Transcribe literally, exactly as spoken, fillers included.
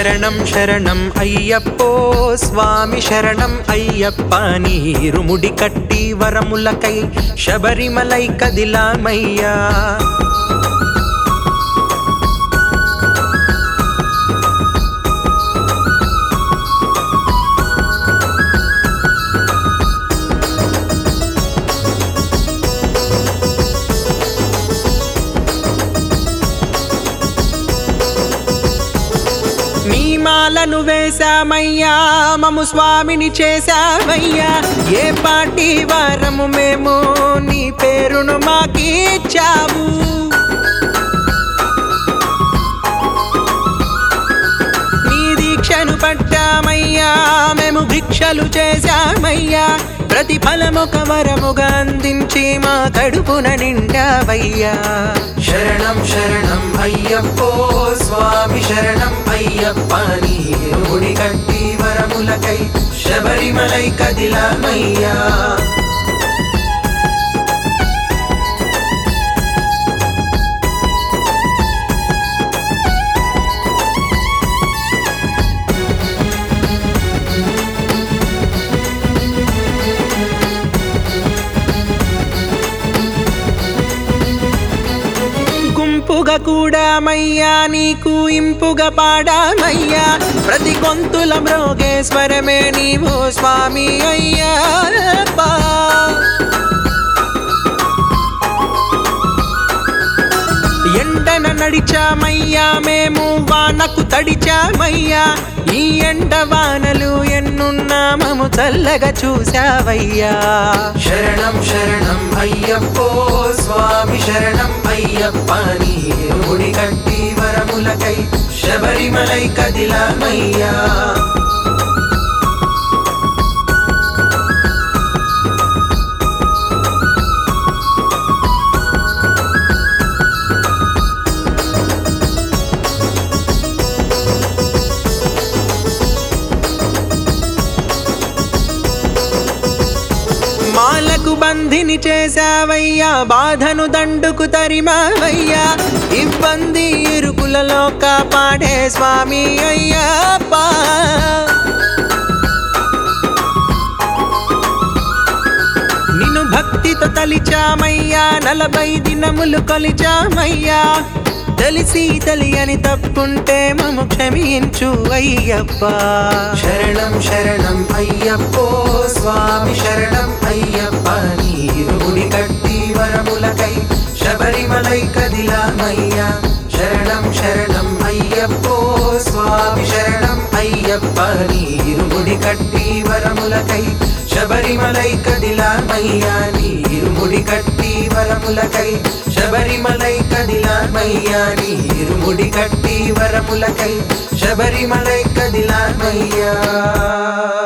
శరణం శరణం అయ్యప్పో స్వామి శరణం అయ్యప్ప నీరుముడి కట్టి వరములకై శబరిమలై కదిలామయ్యా. మాలను వేశామయ్యా మము స్వామిని చేశామయ్యా. ఏ పాటి వారము మేము నీ పేరును మాకిచ్చావు. నీ దీక్షను పట్టామయ్యా మేము భిక్షలు చేశామయ్యా. ప్రతిఫలమొక వరముగా అందించి మా కడుపున నిండావయ్యా. శరణం శరణం అయ్యప్పో స్వామి శరణం అయ్యప్ప నీరుముడి కట్టి వరములకై శబరిమలై కదిలామయ్యా. గుంపుగా కూడా మయ్యా నీకు ఇంపుగా పాడామయ్యా. ప్రతి గొంతుల మ్రోగేశ్వరమే నీవు స్వామి అయ్యప్ప. ఎండన నడిచామయ్యా మేము వానకు తడిచామయ్యా. ఈ ఎండ వానలు ఎన్నున్నా మము చల్లగా చూసావయ్యా. శరణం శరణం అయ్యప్పో స్వామి శరణం అయ్యప్ప నీరుముడి కట్టి వరములకై శబరిమలై కదిలామయ్యా. మాలకు బంధిని చేశావయ్యా బాధను దండుకు తరిమావయ్యా. ఇబ్బంది ఇరుకులలో కాపాడే స్వామి అయ్యప్ప. నిన్ను భక్తితో తలిచామయ్యా నలభై దినములు కొలిచామయ్యా. తెలిసి తెలియని తప్పుంటే మము క్షమించు అయ్యప్ప. శరణం శరణం అయ్యప్పో స్వామి శరణం అయ్యప్ప నీరుముడి కట్టి వరములకై శబరిమలై కదిలామయ్యా. శరణం శరణం అయ్యప్పో స్వామి శరణం అయ్యప్ప నీరుముడి కట్టి వరములకై శబరిమలై కదిలామయ్యా. నీరుముడి కట్టి వరములకై శబరిమలై కదిలామయ్యా. నీరుముడి కట్టి వరములకై శబరిమలై కదిలామయ్యా.